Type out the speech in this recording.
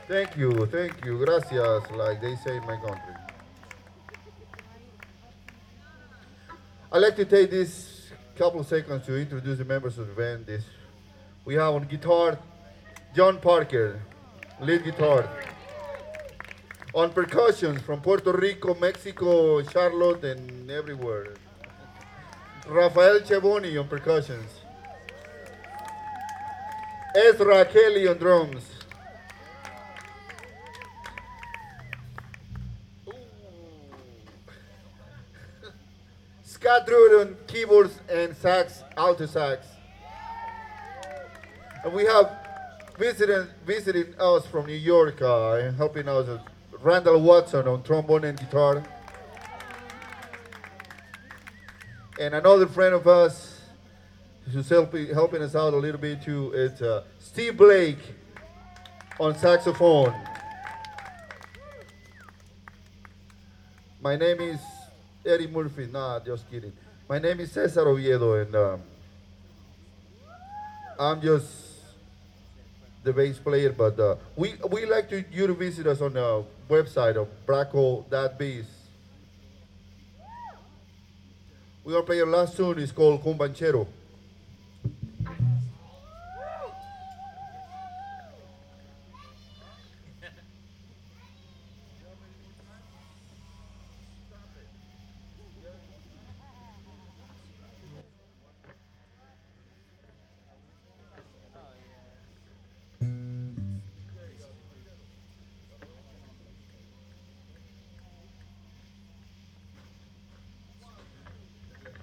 thank you, gracias, like they say in my country. I'd like to take this couple of seconds to introduce the members of the band. We have on guitar John Parker, lead guitar. On percussions from Puerto Rico, Mexico, Charlotte, and everywhere. Rafael Cheboni on percussions. Ezra Kelly on drums. Scott Druid on keyboards and sax, alto sax. And we have visiting us from New York, helping us, Randall Watson on trombone and guitar. And another friend of us who's helping us out a little bit too is Steve Blake on saxophone. My name is Eddie Murphy. Nah, just kidding. My name is Cesar Oviedo, and I'm just the bass player. But we like you to visit us on the website of Braco.biz. We're gonna play our last tune. It's called Cumbanchero.